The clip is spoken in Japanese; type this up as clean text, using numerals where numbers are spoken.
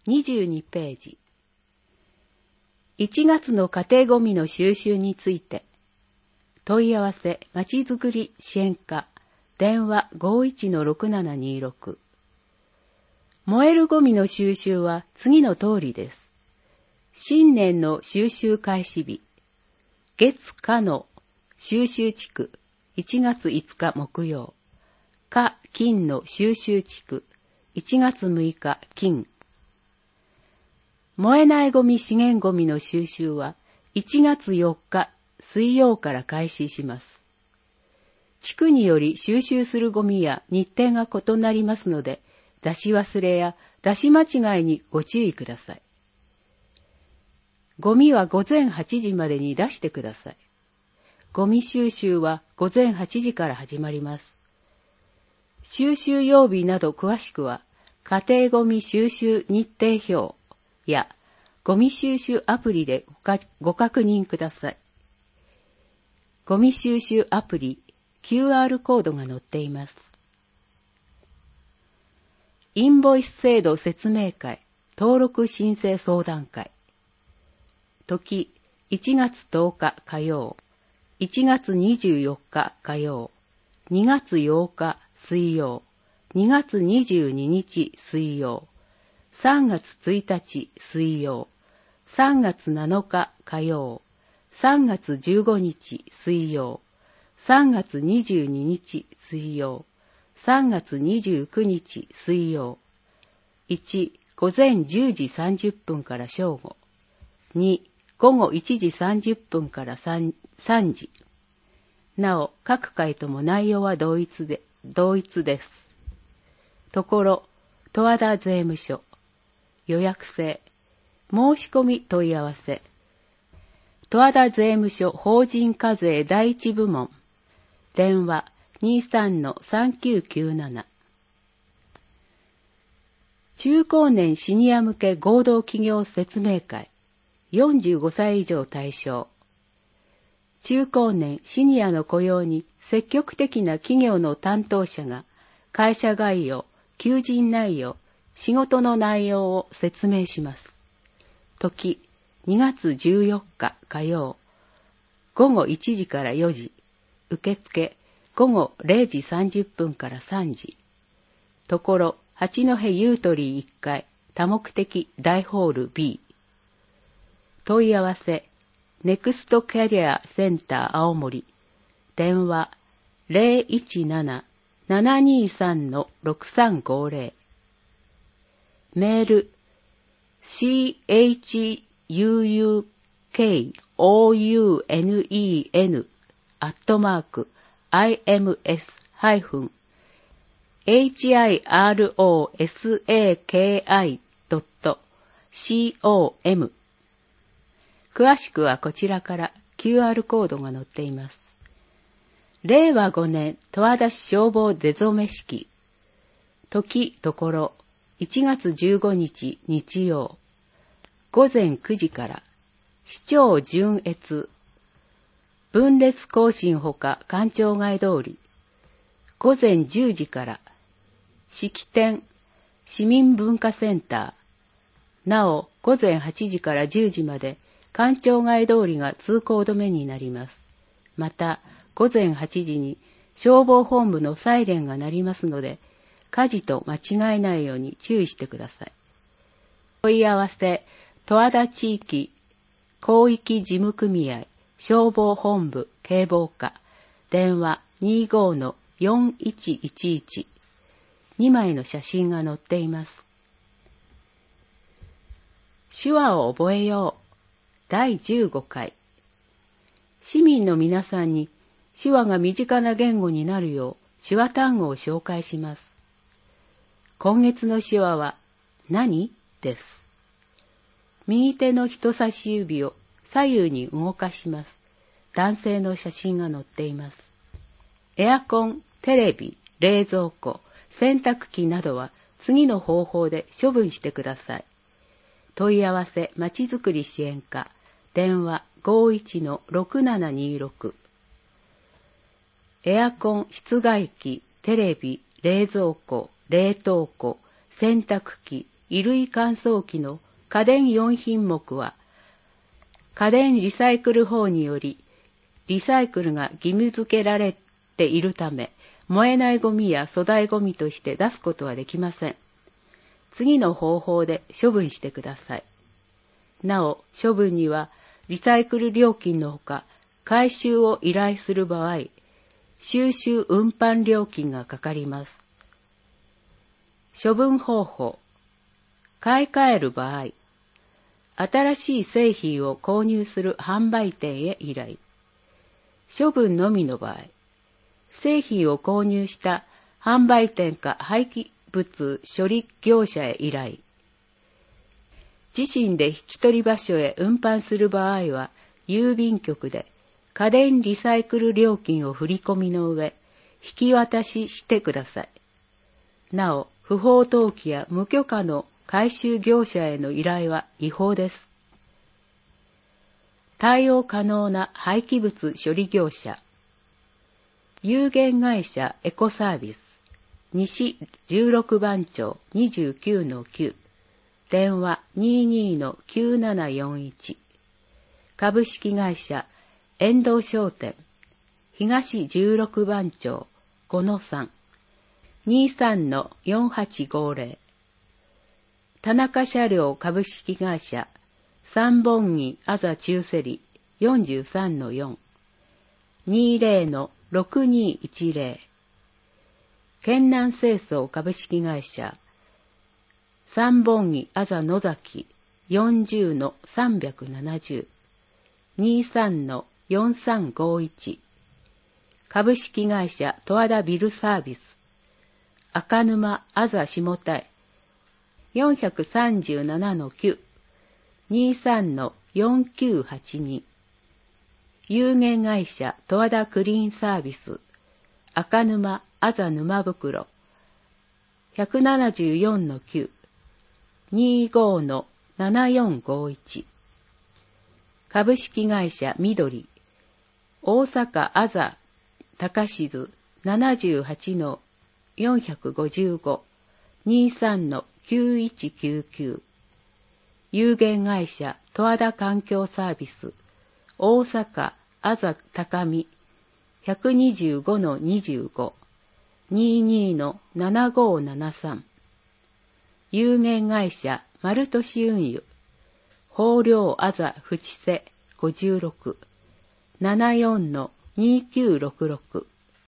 22ページ。1月の家庭ゴミの収集について。問い合わせまちづくり支援課電話 51-6726。燃えるゴミの収集は次の通りです。新年の収集開始日。月火の収集地区1月5日木曜。火金の収集地区1月6日金。燃えないゴミ資源ゴミの収集は1月4日水曜から開始します。地区により収集するゴミや日程が異なりますので、出し忘れや出し間違いにご注意ください。ゴミは午前8時までに出してください。ゴミ収集は午前8時から始まります。収集曜日など詳しくは、家庭ゴミ収集日程表やゴミ収集アプリでご確認ください。ゴミ収集アプリ QR コードが載っています。インボイス制度説明会登録申請相談会。時1月10日火曜、1月24日火曜、2月8日水曜、2月22日水曜、3月1日水曜、3月7日火曜、3月15日水曜、3月22日水曜、3月29日水曜。1、午前10時30分から正午。2、午後1時30分から3時。なお、各回とも内容は同一です。ところ、十和田税務署。予約制。申し込み問い合わせ。十和田税務署法人課税第一部門。電話 23-3997。中高年シニア向け合同企業説明会。45歳以上対象。中高年シニアの雇用に積極的な企業の担当者が会社概要、求人内容、仕事の内容を説明します。時、2月14日火曜、午後1時から4時、受付、午後0時30分から3時。ところ、八戸ユートリー1階、多目的大ホール B。問い合わせ、ネクストキャリアセンター青森。電話、017-723-6350。メール、chiyoun-ims-hirosaki.com。詳しくはこちらから QR コードが載っています。令和5年十和田市消防出初式。時ところ1月15日日曜。午前9時から市長順越。分列行進ほか官庁街通り。午前10時から式典市民文化センター。なお午前8時から10時まで官庁街通りが通行止めになります。また、午前8時に消防本部のサイレンが鳴りますので、火事と間違えないように注意してください。問い合わせ、十和田地域広域事務組合消防本部警防課、電話 25-4111。2枚の写真が載っています。手話を覚えよう。第15回。市民の皆さんに手話が身近な言語になるよう手話単語を紹介します。今月の手話は何です。右手の人差し指を左右に動かします。男性の写真が載っています。エアコン、テレビ、冷蔵庫、洗濯機などは次の方法で処分してください。問い合わせまちづくり支援課電話 51-6726。エアコン、室外機、テレビ、冷蔵庫、冷凍庫、洗濯機、 衣類乾燥機の家電4品目は、家電リサイクル法により、リサイクルが義務付けられているため、燃えないゴミや粗大ゴミとして出すことはできません。次の方法で処分してください。なお、処分には、リサイクル料金のほか、回収を依頼する場合、収集運搬料金がかかります。処分方法。買い替える場合、新しい製品を購入する販売店へ依頼。処分のみの場合、製品を購入した販売店か廃棄物処理業者へ依頼。自身で引き取り場所へ運搬する場合は、郵便局で家電リサイクル料金を振り込みの上、引き渡ししてください。なお、不法投棄や無許可の回収業者への依頼は違法です。対応可能な廃棄物処理業者。有限会社エコサービス。西16番町 29-9。電話 22-9741。株式会社遠藤商店。東16番町 5-3。23-4850。田中車両株式会社三本木あざ中セリ 43-4。20-6210。県南清掃株式会社三本木あざ野崎 40-370。23-4351。株式会社十和田ビルサービス赤沼あざ下田 437-9。23-4982。有限会社十和田クリーンサービス赤沼あざ沼袋 174-9。25-7451。株式会社緑大阪あざ高静 78-455。23-9199。有限会社十和田環境サービス大阪あざ高見 125-25。22-7573。有限会社丸俊運輸豊漁あざ淵瀬56。74-2966。